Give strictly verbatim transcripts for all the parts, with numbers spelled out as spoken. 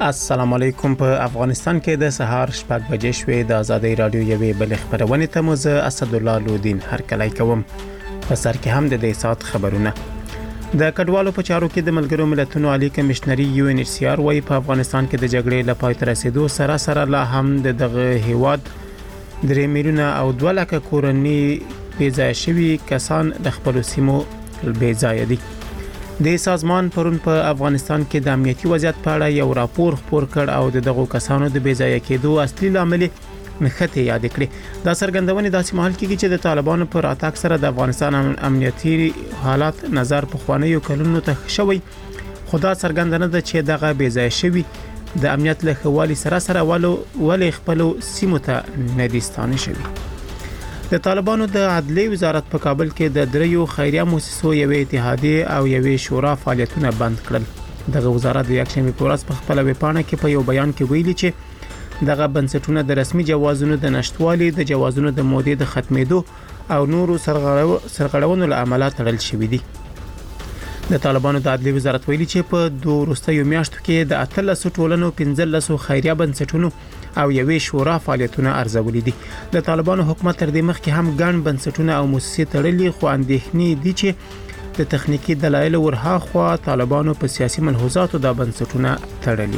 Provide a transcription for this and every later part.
السلام علیکم. په افغانستان کې د سهار شپږ بجې شوې. د آزادۍ رادیو یوې بل خبرونه ته مو زه اسد الله لودین هرکلی کوم. په سر کې هم د دې سات خبرونه. د کډوالو په چارو کې د ملګرو ملتونو عالی کمشنري یو ان ایچ سی آر وايي په افغانستان کې د جګړې له پای ته رسیدو سره سره لا هم د دغه هیواد درې میلیونه او دوه لکه کورنۍ بې ځایه شوي کسان د خپلو سیمو بې ځایه دي. د سازمان پرون په افغانستان کې د امنیتي وضعیت په اړه یو راپور خپور کړ او د دغو کسانو د بې ځایه کېدو اصلي لامل نښتې یاد کړې. دا څرګندونې داسې مهال کېږي چې د طالبانو پر اتاک سره د افغانستان امنیتي حالات نظر په خوانیو کلونو ته شوی، خو دا څرګندونه ده چې دغه بې ځایه شوي د امنیت له ښه والي سره سره ولې خپلو سیمو ته نه دي ستانه شوي. د طالبانو د عدلیې وزارت په کابل کې د دریو خیریه مؤسسو یوې اتحادیې او یوې شورا فعالیتونه بند کړل. دغه وزارت د یکشنبې په ورځ په خپل ویبپاڼه کې په یو بیان کې ویلي چې دغه بنسټونه د رسمي جوازونو د نشټوالي، د جوازونو د مودې د ختمېدو او نورو سرغړونو له امله تړل شوي دي. د طالبانو د عدلیې وزارت ویلي چې په دوه وروستیو میاشتو کې د اتلس ټولنو پنځلس خیریه بنسټونو او یوې شورا فعالیتونه ارزولي دي. د طالبانو حکومت تر دې مخکې هم ګڼ بنسټونه او مؤسسې تړلي، خو اندېښنې دي چې د تخنیکی دلایل ورهاخوا طالبانو په سیاسي ملحوظاتو د بنسټونه تړلي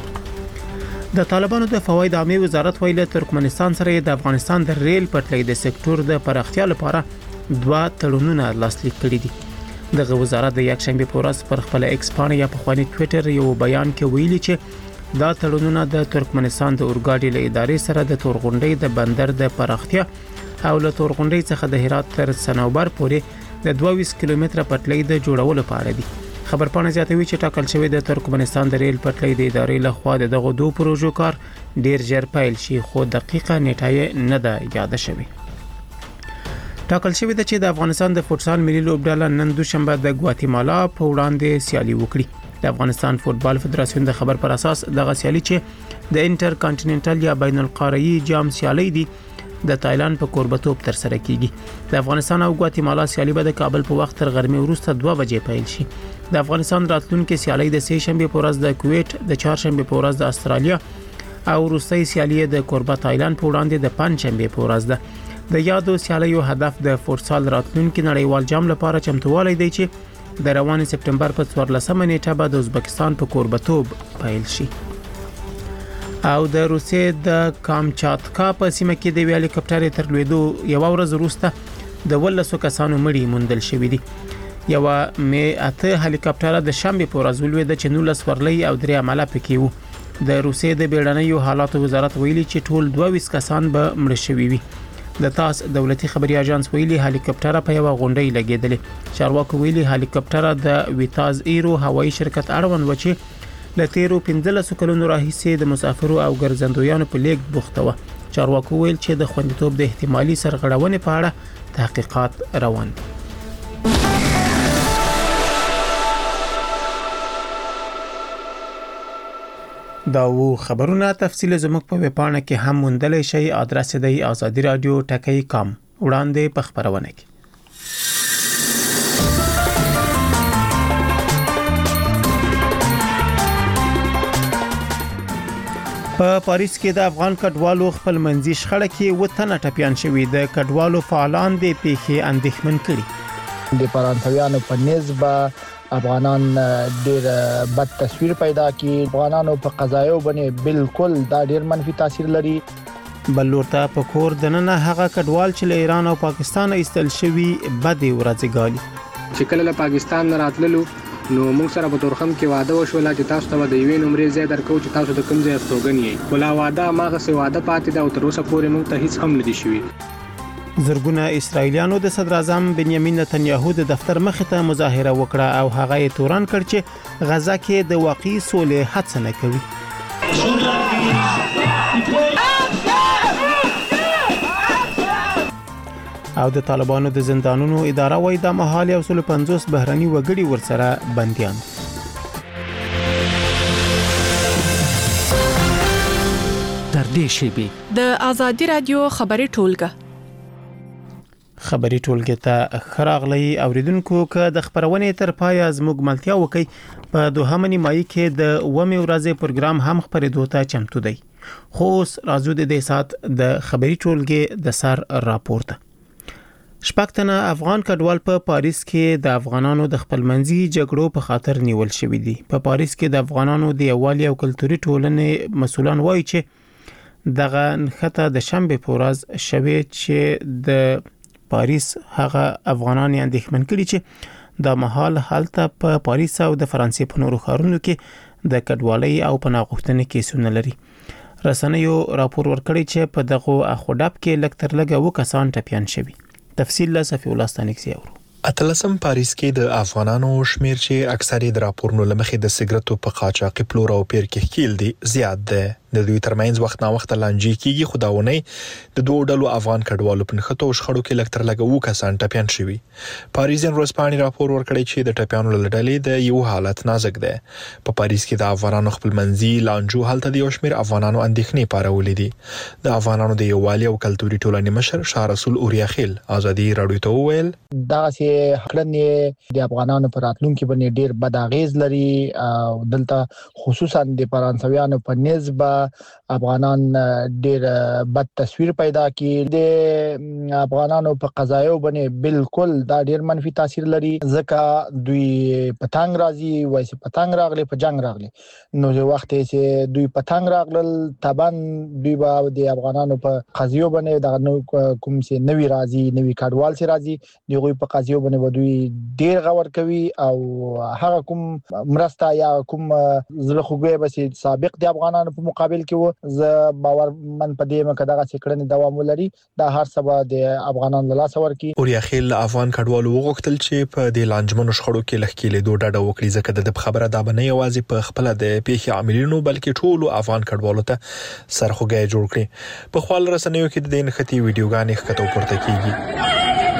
دي. د طالبانو د فواید عامه وزارت ویل ترکمنستان سره د افغانستان د ریل پټلۍ د سکتور د پراختیا لپاره دوه تړونونه لاسلیک کړي دي. دغه وزارت د یکشنبې په ورځ پر خپل ایکس پاڼه یا په خواني ټوئیټر یو بیان کې ویلي چې دا تړونونه د ترکمنستان د اورګاډي له ادارې سره د تورغونډۍ د بندر د پراختیا او له تورغونډۍ څخه د هرات تر صنوبر پورې د دوه ویشت کیلومتره پټلۍ د جوړولو لپاره دي. خبرپاڼه زیاتوي چې ټاکل شوی د ترکمنستان د ریل پټلۍ د ادارې له خوا د دغه دوه پروژو کار ډیر ژر پیل شي، خو دقیقه نیټه نه ده یاد شوی. ټاکل شوی ده چې د افغانستان د فوتسال ملي لوبډله نن دوشنبه د ګواتیمالا په وړاندې سیالي وکړي. د افغانستان فوتبال فدراسیون د خبر پر اساس دغه سیالي چې د انټر کانټیننټل یا بین القاره‌ای جام سیالي دي د تایلند په کوربتوب تر سره کیږي. د افغانستان او ګواتیمالا سیالي به د کابل په وخت تر غرمې وروسته دوه بجې پیل شي. د افغانستان راتلونکي سیالي د سه شنبه په ورځ د کویت، د چهارشنبه په ورځ د استرالیا او وروستۍ سیالي د کوربه تایلند په وړاندې د پنځشنبه په ورځ ده. د یادو سیالیو هدف د فوتسال راتلونکي نړیوال جام لپاره چمتووالی دی چې د روان سپټمبر په څوارلسمه نیټه به د ازبکستان په کوربتوب پیل شي. او د روسیې د کامچاتکا په سیمه کې د هلیکاپټر تر لوېدو یو ورځ وروسته د ولسو کسانو مړي موندل شوي دي. یو مې اته هلیکاپټر د شنبه په ورځ ولوېد چې نولس ورلۍ او درې عمله پکې وو. د روسیې د بیړنیو حالاتو وزارت ویلي چې ټول دوه ویشت کسان به مړه شوي وي. د تاس دولتي خبري اژانس ویلي هلیکاپټر په یو غونډۍ لګیدلې. چارواکو ویلي هلیکاپټر د ویتاز ایرو هوایي شرکت اړوند و چې له تیرو پنځلس کلونو راهیسې د مسافرو او ګرځندویانو په لیږد بوخته و. چارواکو ویل چې د خوندیتوب د احتمالي سرغړونې په اړه تحقیقات روان دي. دا وو خبرونه تفصیل زموږ په ویبپاڼه کې هم موندلی شئ. ادرس دی آزادی رادیو ټکی کام. وړاندې په خبرونه کې په پاریس کې د افغان کډوالو خپل منځي شخړه کې و تنه ټپيان شوي. د کډوالو فعالان د پیښې اندېښمن کړي. د فرانسویانو په نسبت افغانان ډیر بد تصویر پیدا کی. افغانانو په قضایو باندې بالکل دا ډیر منفي تاثیر لري. بلورته په کور دننه هغه کډوال چې له ایران او پاکستان ایستل شوی بدی ورځ غالي. چې کله له پاکستان راتللو نو موږ سره په تورخم کې واده وشول چې تاسو ته د یوې نمرې ځای درکو چې تاسو د کوم ځای استوګن یې. ولا واده ماغه سي واده پاتې دا او تر اوسه پورې موږ ته هیڅ هم نه دي شوی. زرګونه اسرایلیانو د صدر اعظم بنیامین نتنیاهو د دفتر مخ ته مظاهره وکړه او هغه یې تورن کړ چې غزا کې د واقعي سولې هڅه نه کوي. او د طالبانو د زندانونو اداره وایي د مهال یو سل پنځوس بهرني وګړي ورسره بنديان. تر دې شی به د آزادی رادیو خبري ټولګه خبري ټولګي ته خراغلي اوریدونکو که د خبرونې تر پای زموږ ملتیا وکي په دوهمه نیمایي کې د ومه ورځې پروګرام هم خبرېدو ته چمتو دی. خو اوس راځو د دې سات د خبري ټولګي د سر راپورته. شپږتنه افغان کډوال په پاریس کې د افغانانو د خپلمنځي جګړو په خاطر نیول شوی دي. په پاریس کې د افغانانو د یووالي او کلتوري ټولنې مسولان وایي چې دغه نخته د شنبه په ورځ شوی چې د پاریس هغه افغانان اندېښمن کړي چې د محل حالت په پاریس او د فرانسې په نورو ښارونو کې د کډوالۍ او پناه غوښتنې کیسونه لري. رسنیو راپور ورکړی چې په دغه اخوډاب کې لږ تر لږه و کسان ټپيان شوي. تفصیل له صفی الله ستانکسي اورو. اتلسم پاریس کې د افغانانو شمیر چې اکثري د راپورونو لمخې د سیګریټو په قاچاقي پلور او پیر کې کېل دي زیات ده. د دوی ترمنځ وخت نا وخت لانجې کیږي. خداونه د دوه ډلو افغان کډوالو په نخښتو شخړو کې لکتر لګو کسان ټپيان شوي. پاریزین ورځپاڼې راپور ورکړی چې د ټپيانو لړلې د یو حالت نازک ده. په پاریس کې د افغانانو خپلمنځي لانجو حالت د یو شمیر افغانانو اندېښنې پارولې دي. د افغانانو د یووالي او کلتوري ټولنې مشر شاه رسول اورياخیل ازادي رادیو ته وویل دا چې خلنې د افغانانو پر راتلونکو باندې ډیر بد اغیز لري او دلته خصوصا د فرانسویانو په نسبت افغانان ډیر بد تصویر پیدا کړي. د افغانانو په قضایو باندې بالکل دا ډیر منفي تاثیر لري ځکه دوی پتنګ راځي وایي چې پتنګ راغلي په جنگ راغلي نو د وخت چې دوی پتنګ راغلل تبان دوی به د افغانانو په قضیو باندې د کوم چې نوی راځي نوی کډوال چې راځي دغه په قضیو باندې دوی ډیر غور کوي او هغه کوم مرسته یا کوم زله خوګي به سابق د افغانانو په مقابل کې ز باور من په دې مکه دغه څکړنې دوام ولري دا هر سبا د افغانانو لاس ورکی. اورياخیل افغان کډوالو وغوښتل چې په د لانجمنو شخړو کې لخکېلې دوه ډډه وکړي ځکه د خبره دا بنه یوازې په خپل د پیښې عاملینو بلکې ټولو افغان کډوالو ته سرخوږی جوړ کړي. په خپل رسنیو کې د دې نختی ویډیوګانې ښکته پورته کیږي.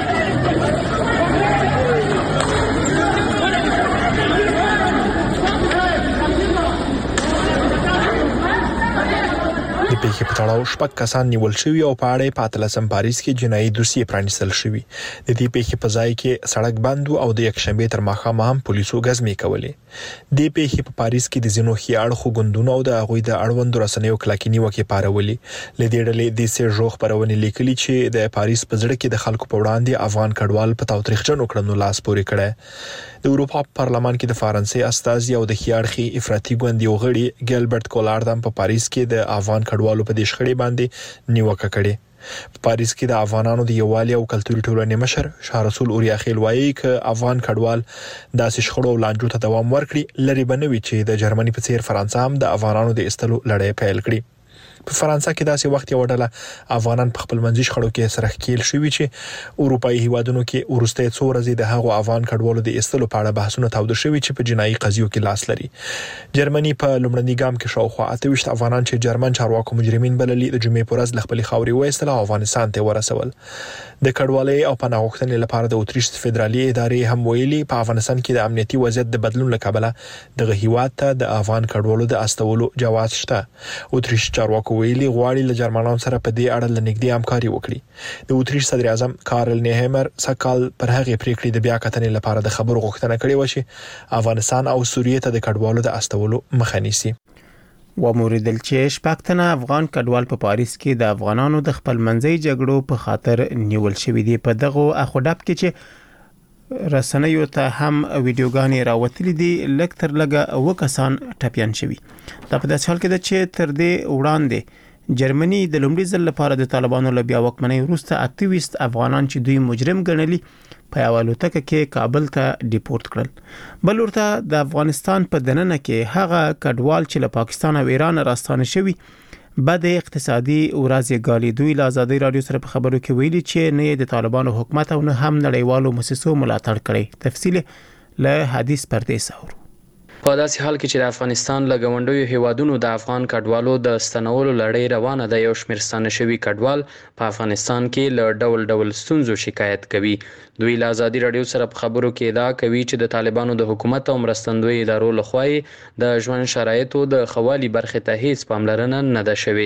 په کې پټاړو شپږ کسان نیول شوي او په اړه په اتلسم پاریس کې جنایي دوسیه پرانیستل شوی. د دې پیښې په ځای کې سړک بند او د یکشنبه تر ماښامه هم پولیسو غزمې کولې. د پیښې په پاریس کې د زینو خيار خو ګوندونو او د اغوی د اړوند رسنیو کلاکینی وکي پارولې. لدې ډلې د سه جوخ پرونی لیکلي چې د پاریس په ځړ کې د خلکو په وړاندې افغان کډوال په تاوتریخجن وکړنو لاس پورې کړي. د اروپا پارلمان کې د فرانسې استازي او د خيارخي افراطي ګوند یو غړي ګیلبرت کولارد هم په پاریس کې د افغان کډوالو په دې شخړې باندې نیوکه کړې. په پاریس کې د افغانانو د یووالي او کلتوري ټولنې مشر شاه رسول اورياخیل وایي چې افغان کډوال داسې شخړو او لانجو ته دوام ورکړي لري بنوي چې د جرمني په څیر فرانسه هم د افغانانو د استلو لړۍ پیل کړي. په فرانسه کې داسې وخت یو ډله افغانان په خپل منځي شخړو کې سره ښکیل شوي چې اروپאי هیوادونو کې ورسته څو ورځې د هغو افغان کډوالو د استلو په اړه بحثونه تاوده شوي چې په جنایي قضیو کې لاس لري. جرمني په لومړني ګام کې شاوخوا اته ویشت افغانان چې جرمن چارواکو مجرمین بللي د جمعې پر ورځ خپل خاوري وایستل او افغانستان ته ورسول. د کډوالۍ او پناه غوښتنې لپاره د اتریش فدرالي ادارې هم ویلي په افغانستان کې د امنیتي وضعیت د بدلون لپاره دغه هیواد ته د افغان کډوالو د استولو جواز شته. اتریش چارواکو ویلي غواړي له جرمنانو سره په دې اړه لنګدي همکاري وکړي. د اتریش صدر اعظم کارل نیهمر سکال پر هغه پریکړې د بیا کتنې لپاره د خبرو غوښتنه کړې و چې افغانستان او سوریه ته د کډوالو د استولو مخه نیسي. و موریدل چې شپږتنه افغان کډوال په پاریس کې د افغانانو د خپلمنځي جګړو په خاطر نیول شوی دی. په دغه اخوډاب کې چې رسنیو ته هم ویډیوګانې راوتلې دي لږ تر لږه و کسان ټپيان شوي. دا په داسې حال کې ده چې تر دې وړاندې جرمني د لومړي ځل لپاره د طالبانو له بیا واکمنۍ وروسته اته ویشت افغانان چې دوی مجرم ګڼلي په الوتکه کې کابل ته ډیپورت کړل. بل ورته د افغانستان په دننه کې هغه کډوال چې له پاکستان او ایران راستانه شوي بعد اقتصادي ورځ غالي دوی له آزادي رادیو سره په خبرو کې ویلي چې نه د طالبانو حکومت او نه هم نړیوالو مؤسسو ملاتړ کړي. تفصیل له حدیث پردیس اورو. په داسې حال کې چې د افغانستان له ګاونډیو هیوادونو د افغان کډوالو د ستنولو لړۍ روانه ده، یو شمېر ستانه شوي کډوال په افغانستان کې له ډول ډول ستونزو شکایت کوي. دوی له آزادي رادیو سره په خبرو کې ادعا کوي چې د طالبانو د حکومت او مرستندوی ادارو لخوا د ژوند شرایطو د ښه والي برخې ته هیڅ پاملرنه نه ده شوې.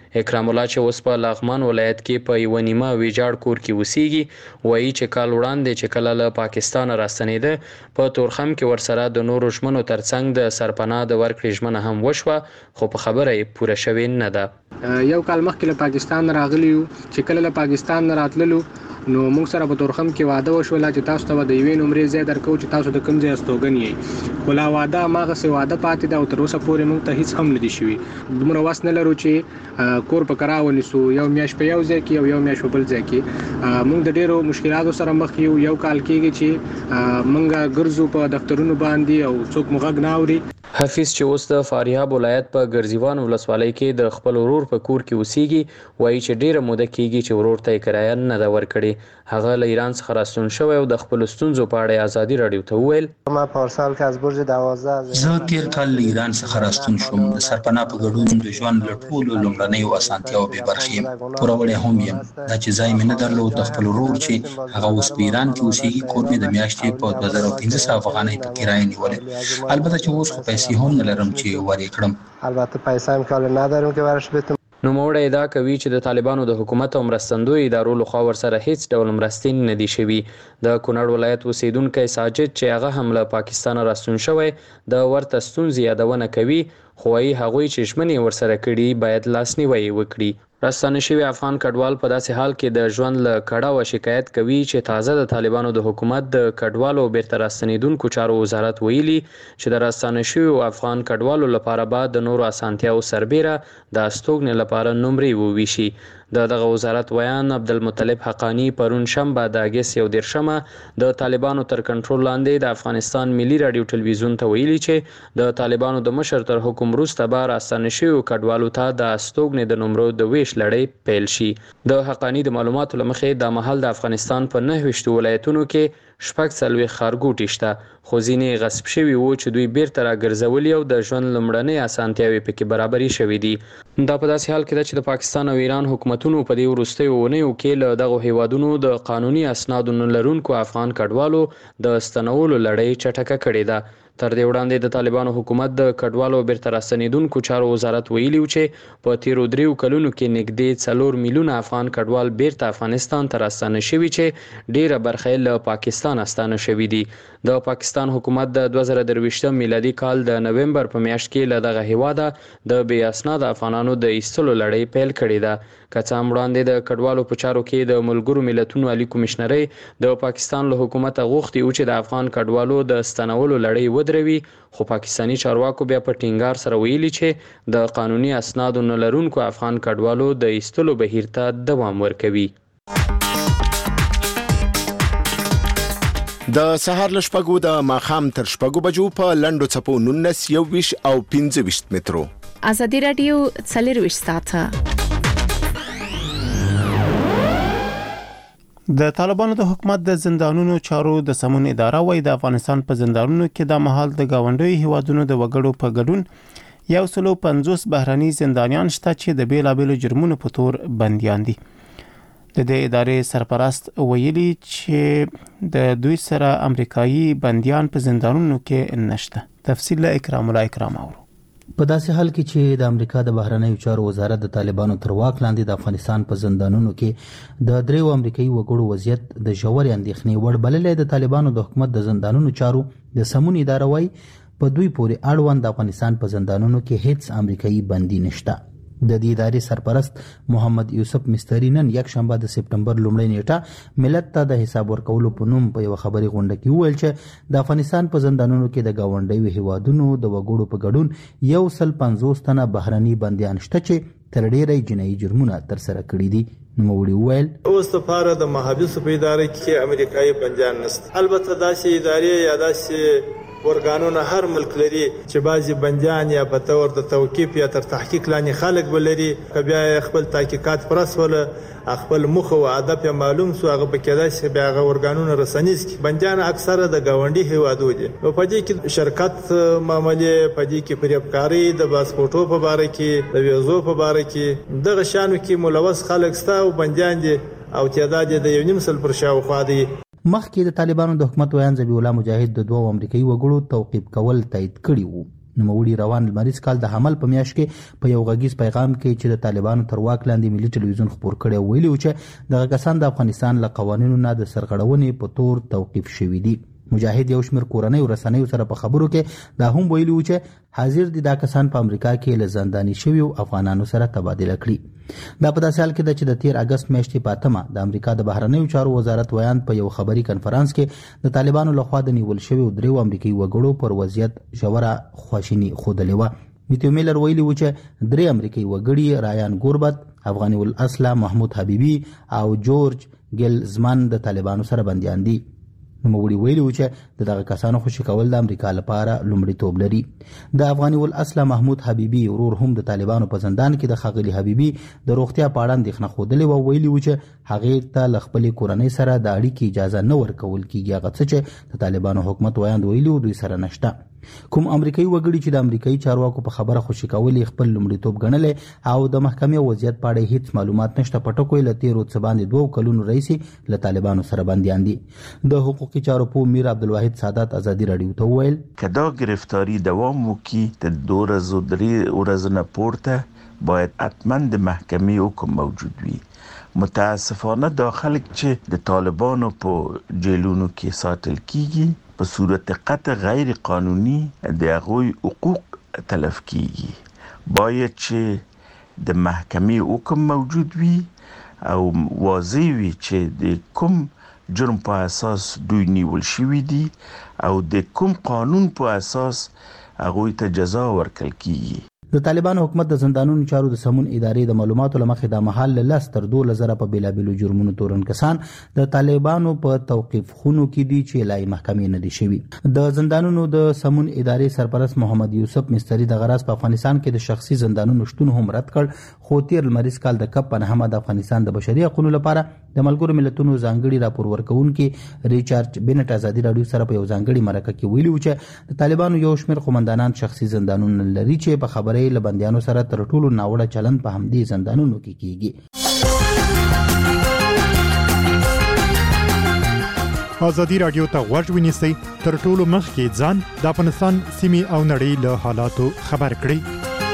اکرام الله چې اوس په لغمان ولایت کې په یو نیمه ویجاړ کور کې اوسېږي وایي چې کال وړاندې چې کله له پاکستان راستنېده په تورخم کې ورسره د نورو ژمنو ترڅنګ د سرپناه د ورکړې ژمنه هم وشوه خو په خبره یې پوره شوې نه ده. یو کال مخکې له پاکستان راغلی چې کله له پاکستان راتللو نو موږ سره په تورخم کې واده وشول چې تاسو ته د یوې نمرې ځای درکو چې تاسو د کوم ځای استوګن یې خو لا واده ماغه سي واده پاتې دا او تر اوسه پورې موږ ته هیڅ هم نه دي شوي. دومره واس نه لرو چې کور په کرا ونیسو یو میاش په یو ځای کې او یو میاش په بل ځای کې. موږ د ډیرو مشکلاتو سره مخ یو یو کال کېږي چې موږ ګرځو په دفترونو باندې او څوک مغږ نه اوري. حفیظ چې اوس د فاریاب ولایت په ګرځیوان ولسوالۍ کې د خپل ورور په کور کې اوسېږي وایي چې ډیره موده کېږي چې ورور ته کرایه نه ده ورکړې. هغه له ایران څخه راستون شوی او د خپل ستونزو په اړه ازادي رادیو ته وویل ما پارسال کې از برج دوازده زه تیر کال له ایران څخه راستون شوم. د سرپناه په ګډون د ژوند له ټولو لومړنیو اسانتیاو بې برخې یم. پوروړی هم یم. دا چې ځای مې نه درلود د خپل ورور چې هغه اوس په ایران کې اوسېږي کور مې د میاشتې په دوه زره پنځه سوه افغانۍ په کرایه نیولې. البته چې اوس خو پیسې هم نه لرم چې ورې کړم. البته پیسې هم کال ندارم که ورش بتم. نوموړی ادعا کوي چې د طالبانو د حکومت او مرستندوی ادارو لخوا ورسره هیڅ ډول مرستې نه دي شوي. د کونړ ولایت اوسیدونکی ساجد چې هغه هم له پاکستان راستون شوی د ورته ستونزې یادونه کوي خو وايي هغوی چې ژمنې ورسره کړي باید لاسنیوی وکړي. راستانه شوی افغان کډوال په داسې حال کې د ژوند له کړاوه شکایت کوي چې تازه د طالبانو د حکومت د کډوالو بیرته راستنېدونکو چارو وزارت ویلي چې د راستانه شویو افغان کډوالو لپاره به د نورو اسانتیاو سربیره د استوګنې لپاره نمرې وویشي. د دغه وزارت ویان عبدالمطلب حقانی پرون شنبه د اگست یو دیرشمه د طالبانو تر کنټرول لاندې د افغانستان ملي رادیو ټلویزیون ته ویلي چې د طالبانو د مشر تر حکم وروسته به راستانه شویو کډوالو ته د استوګنې د نمرو د ویش لړۍ پیل شي. د حقانی د معلوماتو له مخې د مهال د افغانستان په نهه ویشتو ولایتونو کې شپږ څلوېښت ښارګوټي شته خو ځینې غصب شوي وو چې دوی بیرته راګرځولي او د ژوند لومړنۍ اسانتیاوې پکې برابرې شوې دي. دا په داسې حال کې ده چې د پاکستان او ایران حکومتونو په دې وروستیو اونیو کې له دغو هیوادونو د قانوني اسنادو نه لرونکو افغان کډوالو د ستنولو لړۍ چټکه کړې ده. تر دې وړاندې د طالبانو حکومت د کډوالو بیرته راستنېدونکو چارو وزارت ویلي و چې په تیرو دریو کلونو کې نږدې څلور میلیونه افغان کډوال بیرته افغانستان ته راستانه شوي چې ډیره برخه یې له پاکستان استانه شوي دي. د پاکستان حکومت د دوه زره درویشتم میلادي کال د نومبر په میاشت کې له دغه هیواده د بې اسناده افغانانو د ایستلو لړۍ پیل کړې ده. که څه هم وړاندې د کډوالو په چارو کې د ملګرو ملتونو عالي کمشنرۍ د پاکستان له حکومته غوښتي و چې د افغان کډوالو د ستنولو لړۍ ودروي خو پاکستاني چارواکو بیا په ټینګار سره ویلي چې د قانوني اسنادو نه لرونکو افغان کډوالو د ایستلو بهیر ته دوام ورکوي. د سهار له شپږو د ماښام تر شپږو بجو په لنډو څپو نولس یوویشت او پنځه ویشت مترو. ازادي راډیو څلرویشت ساعته. د طالبانو د حکومت د زندانونو چارو د سمون اداره وایي د افغانستان په زندانونو کې د مهال د گاونډیو هیوادونو د وګړو په ګډون یو سلو پنځوس بهرني زندانیان شته چې د بیلابېلو جرمونو په تور بنديان دي. د دې ادارې سرپرست ویلي چې د دوی سره امریکایي بنديان په زندانونو کې نشته. تفصیل له اکرام الله اکرام اورو. په داسې حال کې چې د امریکا د بهرنیو چارو وزارت د طالبانو تر واک لاندې د افغانستان په زندانونو کې د دریو امریکایي وګړو وضعیت د ژورې اندېښنې وړ بللې د طالبانو د حکومت د زندانونو چارو د سمون اداره وایي په دوی پورې اړوند د افغانستان په زندانونو کې هیڅ امریکایي بندي نشته. د دې ادارې سرپرست محمد یوسف مستری نن یک شنبه د سپټمبر لومړۍ نیټه ملت ته د حساب ورکولو په نوم په یو خبري غونډه کې وویل چې د افغانستان په زندانونو کې د گاونډیو هیوادونو د وګړو په ګډون یو سل پنځوس تنه بهرني بنديان شته چې تر ډیره جنایي جرمونه تر سره کړي دي. نوموړي وویل اوس لپاره د محابسو په اداره کې امریکایي بنديان نشته. البته داسې ادارې یا داسې ورګانونه هر ملک لري چې بعضي بنديان یا په تور د توقيف یا تر تحقیق لاندې خلک بلري کبیا خپل تحقیقات پرسول خپل مخ او هدف معلوم سو هغه پکې داسې بیا هغه ورګانونه رسنیز کی بنديان اکثره د گاونډي هیوادو دي. په دې کې شرکت معاملې په دې کې پریبکاری د پاسپورتو په اړه کې د ویزو په اړه کې دغه شانو کې ملوث خلک ستا او بنديان دي او تعداد د یو نیم سل پر شاوخوا دي. مخکې د طالبانو د حکومت ویان ذبیح الله مجاهد د دوه امریکایي وګړو توقیف کول تایید کړی وو. نوموړي روان لمریز کال د حمل په میاشت کې په یو غږیز پیغام کې چې د طالبانو تر واک لاندې ملي ټلویزیون خبر کړی ویلي و چې دغه کسان د افغانستان له قوانینو نه د سرغړونې په تور توقیف شوي دي. مجاهد یو شمېر کورنۍ ورسنیو سره په خبرو کې دا هم ویلي و چې حاضر دي دا کسان په امریکا کې له زنداني شویو افغانانو سره تبادله کړي. دا په داسې حال کې ده چې د تیر اگست میاشتې په اتمه د امریکا د بهرنیو چارو وزارت ویان په یو خبري کنفرانس کې د طالبانو لخوا د نیول شویو دریو امریکایي وګړو پر وضعیت ژوره خواشیني ښودلې وه. میتیو میلر ویلي و چې درې امریکایي وګړي رایان ګوربت، افغاني الاصله محمود حبیبي او جورج ګیلزمن د طالبانو سره بنديان دي. نوموړي ویلي و چې دغه کسانو خوشي کول د امریکا لپاره لومړیتوب لري. د افغاني الاصله محمود حبیبي ورور هم د طالبانو په زندان کې د ښاغلي حبیبي د روغتیا په اړه اندېښنه ښودلې وه. ویلي و چې هغې ته له خپلې کورنۍ سره د اړیکې اجازه نه ورکول کیږي، هغه څه چې د طالبانو حکومت ویاند ویلي و دوی سره نشته. کوم امریکایي وګړي چې د امریکایي چارواکو په خبره خوشي کول خپل لومړیتوب ګڼلی او د محکمې وضعیت په اړه هیڅ معلومات نشته، په ټکو له تیرو څه باندې دوو کلونو راهیسې له طالبانو سره بندیان دي. د حقوقي چارو پوه میر عبدالواحد سادات ازادي راډیو ته وویل که دا گرفتاری دوام وکړي د دو ورځو درې ورځې نه پورته باید حتما د محکمې حکم موجود وي. متاسفانه دا خلک چې د طالبانو په جیلونو کې ساتل کیږي په صورت قطع غیر قانوني د هغوی حقوق تلف کیږي. باید چې د محکمې حکم موجود وي او واضح وي چې د کوم جرم په اساس دوی نیول شوي دي او د کوم قانون په اساس هغوی ته جزا ورکړل کیږي. د طالبانو حکومت د زندانونو چارو د سمون ادارې د معلوماتو لمخې د محل له لس تر دولس زره په بیلابیلو جرمونو تورن کسان د طالبانو په توقیف خونو کې دي چې لای محکمې نه دي شوي. د زندانونو د سمون ادارې سرپرست محمد یوسف مستری د غراس په افغانستان کې د شخصي زندانونو شتون هم رد کړ، خو تیر لمریز کال د کپ په نهمه د افغانستان د بشري حقوقو لپاره د ملګرو ملتونو ځانګړي راپور ورکوونکي ریچارډ بنټ ازادي راډیو سره په یو ځانګړي مرکه کې ویلي و چې د طالبانو یو شمېر قومندانان شخصي زندانونه لري چې په خبرې له بندیانو سره تر ټولو ناوړه چلند په همدې زندانونو کې کیږي. ازادي راډیو ته غوږ ونیسئ، تر ټولو مخکې ځان د افغانستان سیمې او نړۍ له حالاتو خبر کړئ.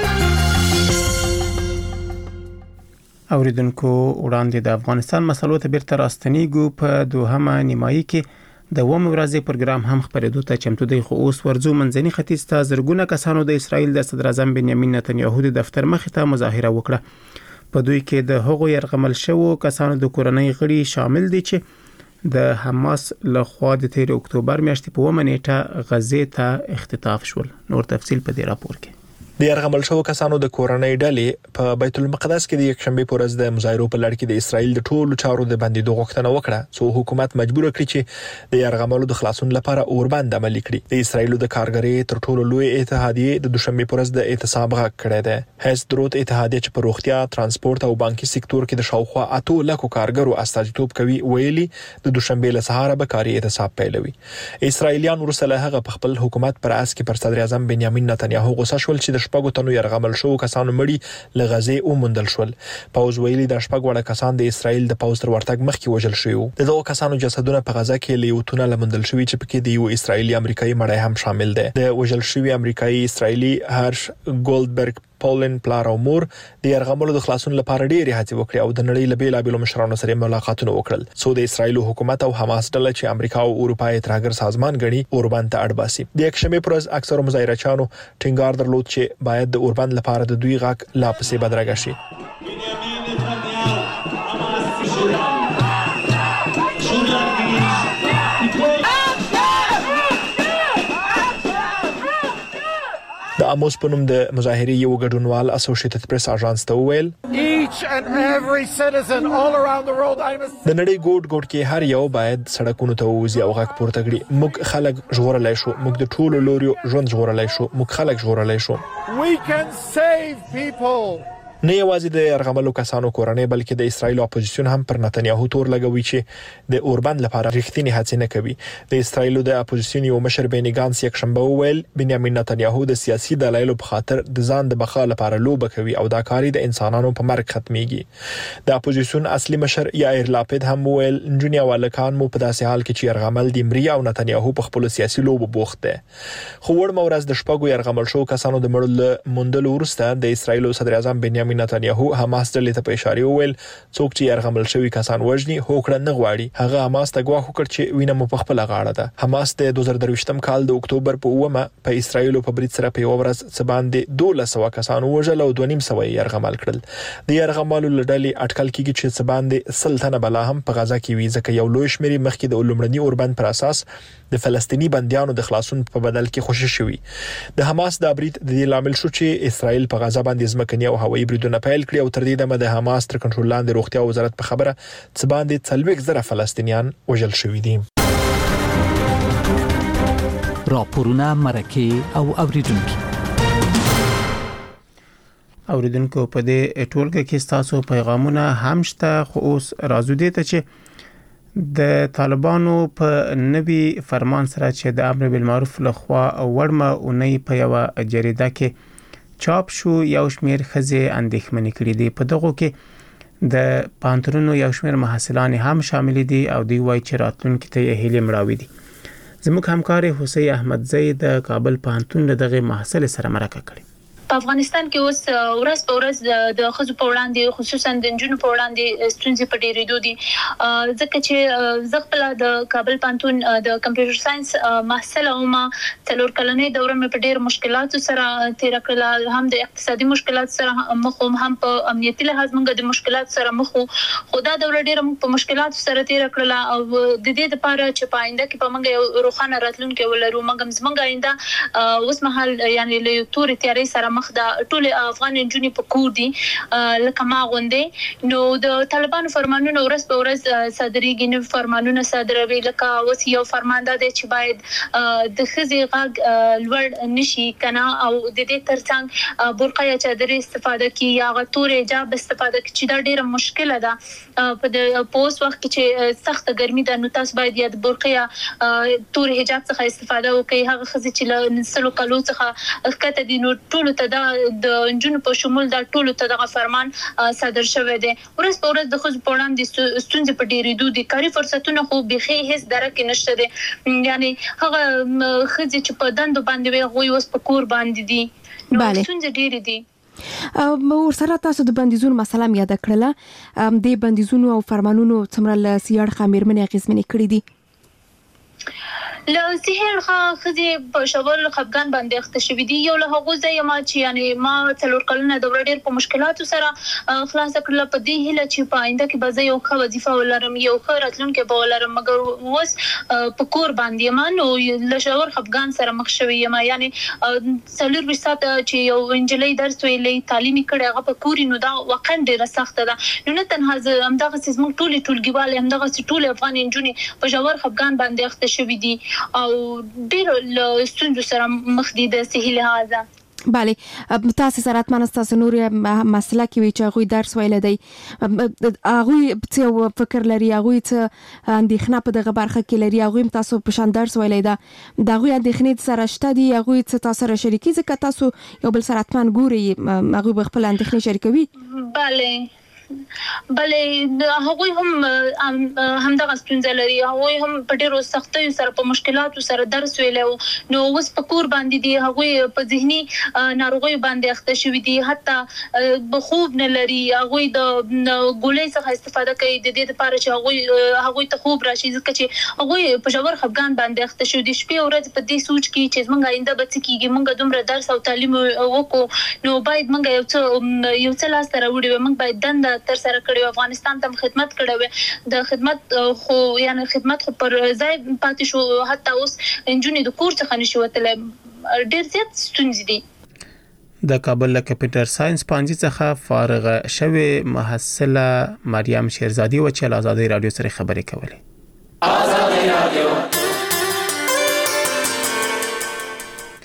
اوریدونکو وړاندې د افغانستان مسلو ته بیرته راستنیږو. په دوهمه نیمایي کې د اووم ورځې پروګرام هم خپرېدو ته چمتو دی، خو اوس ورځو منځني ختیځ ته زرګونه کسانو د اسرائیل د صدر اعظم بنیامین نتنیاهو د دفتر مخې ته مظاهره وکړه. په دوی کې د هغو يرغمل شوو کسانو د کورنۍ غړي شامل دي چې د حماس لخوا د تیر اکتوبر میاشتې په اوومه نیټه غزې ته اختطاف شول. نور تفصیل په دې راپور کې. د يرغمل شوو کسانو د کورنۍ ډلې په بیت المقدس کې د یکشنبه په ورځ د مظاهرو په لړ کې د اسرائیل د ټولو چارو د بندیدو غوښتنه وکړه، څو حکومت مجبور کړی چې د يرغملو د خلاصون لپاره اوربند عملي کړي. د اسرائیل د کارګرۍ تر ټولو لوی اتحادیه د دوشنبه په ورځ د اعتصاب غږ کړی دی. هیڅ دروت اتحادیه چې په روغتیا، ترانسپورت او بانکي سکتور کې د شاوخوا اته لکو کارګرو استازیتوب کوي ویلي د دوشنبه له سهار به کاري اعتصاب پیلوي. اسرائیلیان ورسره هغه په خپل حکومت پر اس کې پر صدر اعظم بنیامین نتنیاهو غوسه شول چې د شپږو تنو يرغمل شو کسانو مړي له غزې ومندل شول. پوز ویلي د شپږ وړه کسان د اسرائیل د پوز تر ورتګ مخکې وژل شوي وو. د دغو کسانو جسدونه په غزه کې له یو تونه لمندل شوي چې پکې د یو اسرائیلي امریکایي مړی هم شامل دی. د وژل شوي امریکایي اسرائیلي هرش ګولدبرګ پولن پلار او مور د يرغملو د خلاصون لپاره ډېری هڅې وکړې او د نړۍ له بیلابېلو مشرانو سره ملاقاتونه وکړل. څو د اسرائیل حکومت او حماس ډله چې امریکا او اروپا یې ترهګر سازمان ګڼي اوربند ته اړ باسي. د یکشنبه پر ورځ اکثره مظاهرچیانو ټینګار درلود چې باید د اوربند لپاره د دوی غږ لا پسې بدرګه شي. د اموس په نوم د مظاهرې یو ګډونوال اسوسییټډ پریس اژانس ته وویل د نړۍ ګوټ ګوټ کې هر یو باید سړکونو ته ووځي او غږ پورته کړي. موږ خلک ژغورلای شو، موږ د ټولو لوريو ژوند ژغورلای شو، موږ خلک ژغورلای شو. We can save people. نه یوازې د يرغملو کسانو کورنۍ بلکې د اسرایل اپوزیسیون هم پر نتنیاهو تور لګوي چې د اوربند لپاره رښتینی هڅې نه کوي. د اسرایل د اپوزیسیون یو مشر بینی ګانس یک شنبه وویل بنیامین نتنیاهو د سیاسي دلایلو په خاطر د ځان د بقا لپاره لوبه کوي او دا کاری د انسانانو په مرګ ختميږي. د اپوزیسیون اصلي مشر یائر لاپید هم وویل انجونیا والکان مو په داسې حال کې چې يرغمل د امری او نتنیاهو په خپل سیاسي لوبه بوخت ده. خو ور مورز د شپږو يرغمل شو کسانو د مړل مندل ورسته د اسرایل صدر اعظم بنیامین نتنیاهو حماس ډلې ته په اشاره وویل څوک چې يرغمل شوی کسان وژني هوکړه نه غواړي. هغه حماس ته ګواښ وکړ چې وینه مو په خپل غاړه ده. حماس د دوه زره درویشتم کال د اکتوبر په اومه په اسرایل په برید سره په ورځ څه باندې دوه سوه کسان وژل او دوه نیم سوه يرغمل کړل. د يرغمالو لړلې اټکل کیږي چې څه باندې سلطنه بلا هم په غزا کې وي ځکه یو لوی شمېر مخکې د لومړني اوربند پر اساس د فلسطینی بنديانو د خلاصون په بدل کې خوشی شوی. د حماس د برید د دې لامل شو چې اسرایل په غزا باندې ځمکني او هوایي بریدونه پیل کړي او تر دې دمه د حماس تر کنټرول لاندې روغتیا وزارت په خبره څه باندې څلوېښت زره فلسطینیان وژل شوي دي. راپورونه مرکه او اوریدونکو اوریدونکو په دې ټولګه کې تاسو پیغامونه هم شته خو اوس راځو دې ته چې د طالبانو په نوي فرمان سره چې د امر بالمعروف لخوا وړمه اونۍ په یو جریده کې چاپ شو یو شمیر خزه اندېښمنې کړې دي. په دغه کې د پانترونو یو شمیر محصلان هم شامل دي او دوی وايي چې راتلونکي ته یې هیله مړاوي دي. زموږ همکار حسین احمدزی د کابل پانتون دغه محصل سره مرکه کړې. په افغانستان کې اوس ورځ په ورځ د خزو په وړاندې خصوصا د جنونو په وړاندې ستونزې په ډېرېدو دي ځکه چې زه خپل د کابل پانتون د کمپیوټر ساينس محصل او ما څلور کلنې دوره مې په ډېر مشکلاتو سره تیر کړل هم د اقتصادي مشکلاتو سره مخ هم په امنیتي لحاظ موږ د مشکلاتو سره مخ خو دا دوره ډېر موږ په مشکلاتو سره تیر کړل او د دې لپاره چې په آینده کې په موږ یو روښانه راتلونکي ولرو موږ زموږ آینده اوس مهال یعنی له تورې تیارې سره مخ د ټول افغان جنونو په کور دي لکه ما غوندې نو د طالبانو فرمانونه ورځ په ورځ صادرېږي نو فرمانونه صادروي لکه اوس یو فرمان دی چې باید د خزي غږ لوړ نشي کنه او د دې ترڅنګ برقه یا چادر استفاده کی یا غتور حجاب استفاده کی چې دا ډیره مشکله ده په د پوس وخت کې چې سخت ګرمي ده نو تاسو باید یا د برقه یا تور حجاب څخه استفاده وکړئ. هغه خزي چې له سلو کلو څخه کته دي نو ټول ته د جنونو په شمول دا ټول ته دغه فرمان صادر شوی دی. ورځ په ورځ د خزو په وړاندې ستونزې په ډېرېدو دي. کاري فرصتونه خو بيخي هیڅ درکه نشته دي یعنی هغه خزي چې په دندو باندې وي غوي اوس په کور باندې دي نو ستونزې ډېرې دي. ورسره تاسو د بندیزونو مسله یاد کړله د بندیزونو او فرمانونو څومره ل سیاړ خمیرمنې غیزمنې کړې دي. له سهیل خزي په شوال خفغان باندې اخته شوې دي. یو له هغه ځای ما چې یعنی ما څلور کلونه د ډېر په مشکلاتو سره خلاص کړل په دې هله چې په آینده کې به یو ښه وظیفه ولرم یو ښه راتلونکي به ولرم مګر اوس په کور باندې ما نو له شوال خفغان سره مخ شوې یم یعنی څلور وسات چې یو انجلۍ درس ویلې تعلیمي کړي هغه په کوري نو دا واقعا ډېره سخت ده. نو نه تنها همدغه سیمه ټولي ټولګیواله همدغه ټول افغان انجونی په شوال خفغان باندې اخته شوې دي او ډېر له ستونزو سره مخ دي د صحي لحاظه. بله تاسو سره اتمنه تاسو نور مسله کې وی چې غوي درس ویل دی هغه څه فکر لري هغه څه اندېښنه په دغه برخه کې لري هغه تاسو په شان درس ویل دی دا هغه اندېښنې سره شته دي هغه څه تاسو سره شریکي ځکه تاسو یو بل سره اتمن ګوري هغه خپل اندېښنې شریکوي. بله بلې هغوی هم همدغه ستونزه لري هغوی هم په ډېرو سختیو سره په مشکلاتو سره درس ویلو نو اوس په کور باندې دي هغوی په ذهني ناروغیو باندې اخته شوي دي حتی به خوب نه لري هغوی د ګولۍ څخه استفاده کوي د دې لپاره چې هغوی هغوی ته خوب راشي ځکه چې هغوی په ژور خفګان باندې اخته شوي دي شپې ورځې په دې سوچ کې چې زموږ آینده به څه کېږي موږ دومره درس او تعلیم وکړو نو باید موږ یو څه یو څه لاس ته راوړو موږ باید دنده تر سره کړو افغانستان ته خدمت کړو د خدمت خو یعنی خدمت خو پر ځای پاتې شو حتی اوس انجونی د کور څخه نشو وتل ډېر زیات ستونزې دي. د کابل کمپیوټر ساينس پانځي څخه فارغ شوی محصله مریم شیرزادی و چې آزادۍ رادیو سره خبرې کولې. آزادۍ رادیو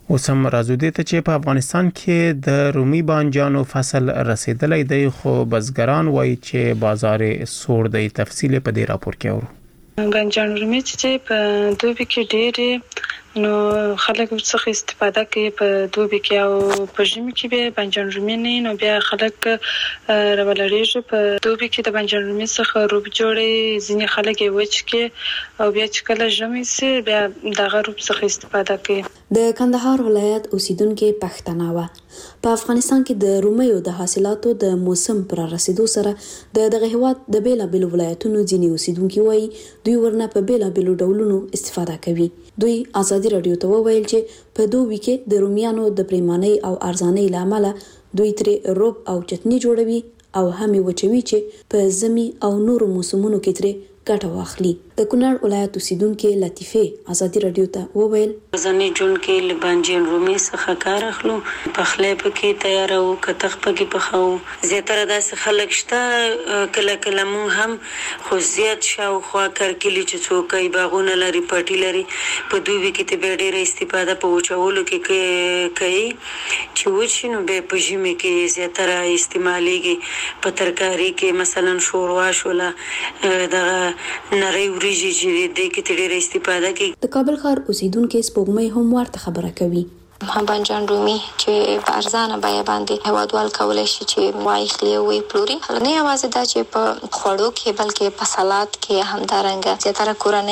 اوس هم راځو دې ته چې په افغانستان کې د رومي بانجانو فصل رسیدلی دی خو بزګران وایي چې بازار سوړ دی. تفصیل په دې راپور کې اورو. بانجان رومي چې په دوبي کې ډېرې نو خلک څخه استفاده کوي په دوبي کې او په ژمي کې به بانجان رومي نه نو بیا خلک راولریږي. په دوبي کې د بانجان رومي څخه روب جوړي ځینې خلک یې وچ کې او بیا چې کله ژمي سي بیا دغه روب څخه استفاده کوي. د کندهار ولایت اوسیدونکو پښتانه و په افغانستان کې د رومیو د حاصلاتو د موسم پر رسیدو سره د دغه هواد د بیلا بیل ولایتونو ځینې اوسیدونکو وایي دوی ورنه په بیلا بیل ډولونو استفاده کوي. دوی ازادي رادیو ته وویل چې په دوی کې د رومیانو د پریمانۍ او ارزانۍ لامل دوی ترې روب او چټنی جوړوي او هم وچوي چې په زمي او نورو موسمونو کې ترې ګټه واخلي. د کونړ ولایت اوسیدونکو لطیفه ازادي رادیو ته وویل ځنې جون کې لبانجین رومي څخه کار اخلو په خلې پکې تیارو کتغ پکې پخاو زیاتره داسې خلک شته کله کله مونږ هم خو زیات شاو خو کارکلی چې څوکۍ باغونه لري پټی لري په دوی کې ته به ډېر استفاده په وچولو کې کوي چې وچینو به په ژمي کې زیاتره استعماليږي په ترکاری کې مثلا شوروا شولا دغه نری وريجي چې د کې ډېر استفاده کوي. د کابل ښار اوسیدونکو سپوږمۍ هم ورته خبره کوي. بانجان رومي چې په ارزانه بیه باندې هوادوال کولای شي چې واخلي او پلوري. نه یوازې دا چې په خوړو کې بلکې په سلاد کې همدارنګه زیاتره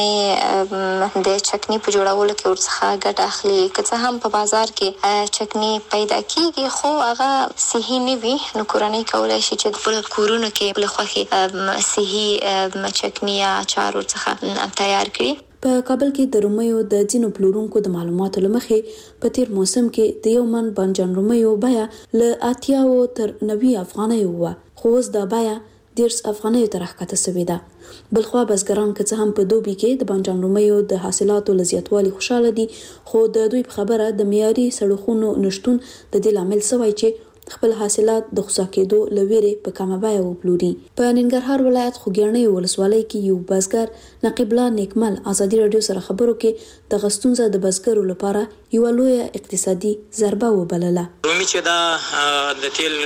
کورنۍ د چکني په جوړولو کې ورڅخه ګټه اخلي. که څه هم په بازار کې چکني پیدا کیږي خو هغه صحي نه وي نو کورنۍ کولای شي چې په کورونو کې بل خوخي صحي چکني یا اچار ورڅخه تیار کړي. په کابل کې د رومیو د ځینو پلورونکو د معلوماتو لمخې په تیر موسم کې د یو من بانجان رومیو بیه له اتیا تر نوي افغانۍ و خو اوس د بیه دیرش افغانۍ تر راکته شوې ده. بلخوا بزګران که څه هم په دوبي کې د بانجان رومیو د حاصلاتو لزیاتوالي خوشاله دي خو د دوی په خبره د معیاري سړکونو نشټون د دې لامل سوی چې خپل حاصلات د خصا کېدو لويري په کمه بیه وپلوري. په ننګرهار ولایت خوګیاڼي ولسوالۍ کې یو بزګر نقیب الله نیکمل ازادي رادیو سره خبرو کې د غستونزه د بزګرو لپاره یو لوی اقتصادي ضربه وبلله. رومي چې دا د تیل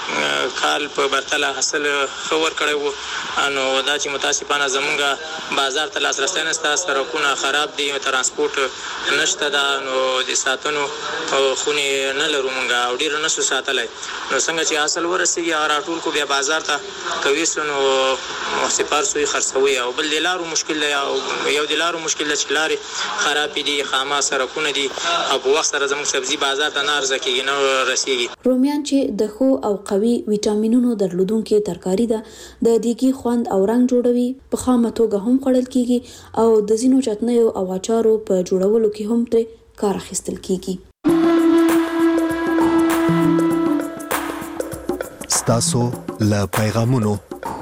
کال په برتله حاصل خبر کړي وو نو دا چې متاسفانه زمونږ بازار ته لاسرسي نشته، سړکونه خراب دي، ترانسپورت نشته دا نو د ساتنو خوني نه لرو مونږ او ډیر نشو ساتلای نو څنګه چې حاصل ورسیږي هغه راټول کو بیا بازار ته کوي سنو سپار سوی خرڅوي او بل دلارو مشکل دی او یو دلارو مشکل دی چې لارې خراب دي، خامہ سرکونه دي او په وخت سره زموږ سبزي بازار ته نه ارزکیږي نه رسیږي. رومیان چې د خو او قوي ویټامینونو درلودونکو ترکاری ده د دیګي خوند او رنگ جوړوي، په خامه توګه هم خوړل کیږي او د زینو چټنیو او اچارو په جوړولو کې هم تر کار اخیستل کیږي. تاسو له پیغامونو.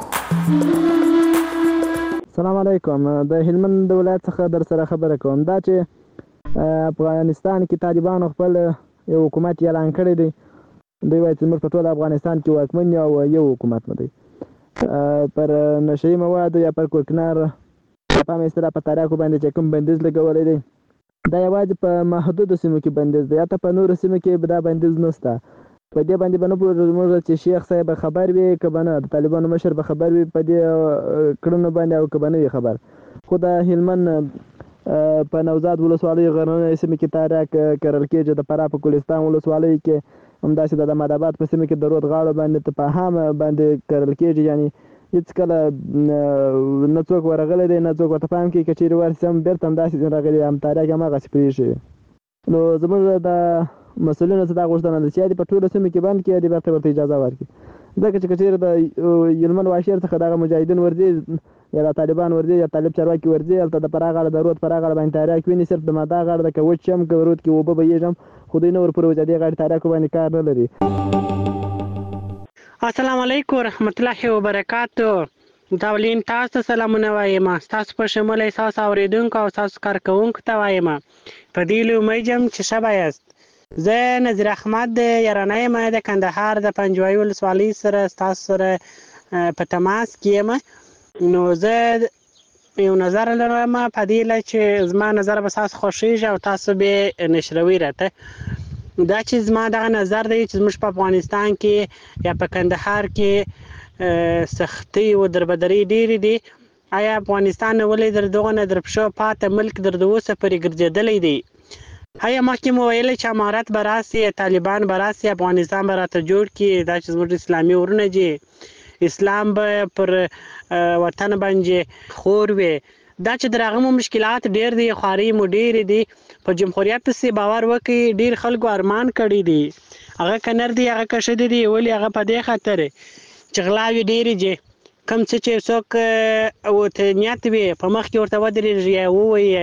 السلام علیکم. د هلمند ولایت څخه در سره خبره کوم. دا چې افغانستان کې طالبانو خپل یو حکومت اعلان کړی دی، دوی وایي چې موږ په ټول افغانستان کې واکمن یو او یو حکومت نه دی. پر نشي مواد یا پر کوکنار په مثلا په تاریخو باندې چې کوم بندیز لګولې دی دا یوازې په محدود سیمو کې بندیز دی، یا ته په نور سیمو کې دا بندیز نشته. په دې باندې باندې په موږ چې شیخ صاحب خبر وي کبنه د طالبانو مشر به خبر وي په دې کړنو باندې او کبنه وي خبر. خو د هلمند په نوزاد ولسوالۍ غرنۍ سیمه کې تاریخ کرل کېږي، د فراه په کوهستان ولسوالۍ کې همداسې د احمدآباد په سیمه کې د رود غاړو باندې په هم باندې کرل کېږي. یعنی هیڅ کله نه څوک ورغلی دی نه څوک ورته پام کوي، که چیرې ورسي هم بیرته همداسې راغلی هم تاریخ هماغسې پرېښي. نو زموږ د مسؤلینو څخه دا غوښتنه ده چې په ټولو سیمو کې بند کړي، دې بیرته ورته اجازه ورکړي. ځکه چې که چیرې د هلمند واشیر څخه دغه مجاهدین ورځي یا د طالبان ورځي یا طالب چارواکي ورځي هلته د فراه غاړه د رود فراه غاړه باندې تاریخ ویني، صرف د ماده غاړه د که وچ هم که رود کې اوبه بهیږي هم خو دوی نه ورپورې وځي دې غاړې تاریخو باندې کار نه لري. السلام علیکم ورحمت الله وبرکاتو. داولین تاسو سلامونه وایم، تاسو په شمول تاسو اوریدونکو او تاسو کارکونکو ته وایم. په دې لومړی جام چې شبا یاست. زه نظیر احمد د یارانه یم د کندهار د پنجوایي ولسوالۍ سره تاسو سره په تماس کې یم. نو زه یو نظر لرم په دې له چې زما نظر به تاسو خوښیږي او تاسو به نشروي راته. دا چې زما دغه نظر دی چې زموږ په افغانستان کې یا په کندهار کې سختي او دربدري ډېرې دي. آیا افغانستان ولې در دغه نه در پښو پاته ملک در د اوسه پورې ګرځېدلی دی؟ آیا مخکې مو ویلی چې امارت به راسي، طالبان به راسي، افغانستان به راته جوړ کړي، دا چې زموږ اسلامي ورونه دي، اسلام به پر وطن باندې خور وي. دا چې در هغه مو مشکلات ډېر دي، خوارۍ مو ډېرې دي. په جمهوریت پسې باور وکړئ، ډېر خلکو ارمان کړی دي. هغه که نر دي هغه که ښځې دي، ولې هغه په دې خاطر چې غلاوې ډېرې دي. کوم څه چې څوک ورته نیت وي په مخ کې ورته ودرېږي یا ووایي